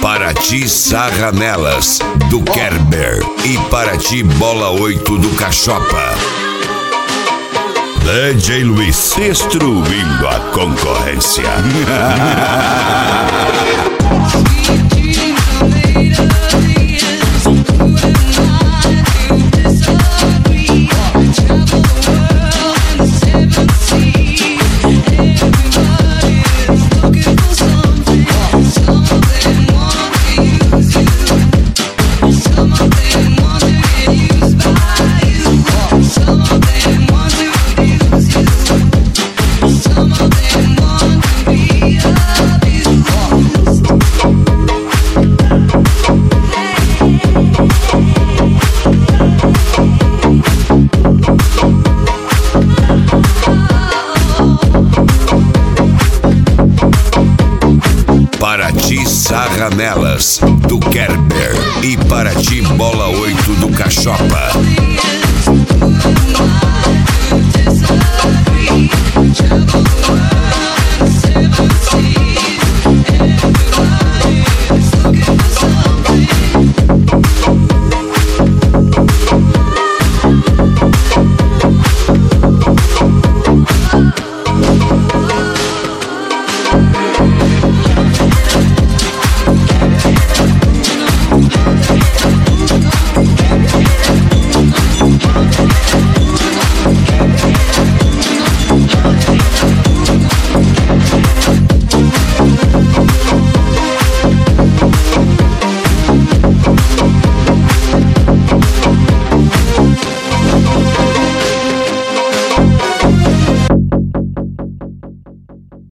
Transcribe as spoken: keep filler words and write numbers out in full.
Paraty Sarranelas, do Kerber. E Paraty Bola oito, do Cachopa. D J Luiz, destruindo a concorrência. Paraty Sarranelas, do Kerber. E Paraty Bola oito, do Cachopa. Trouble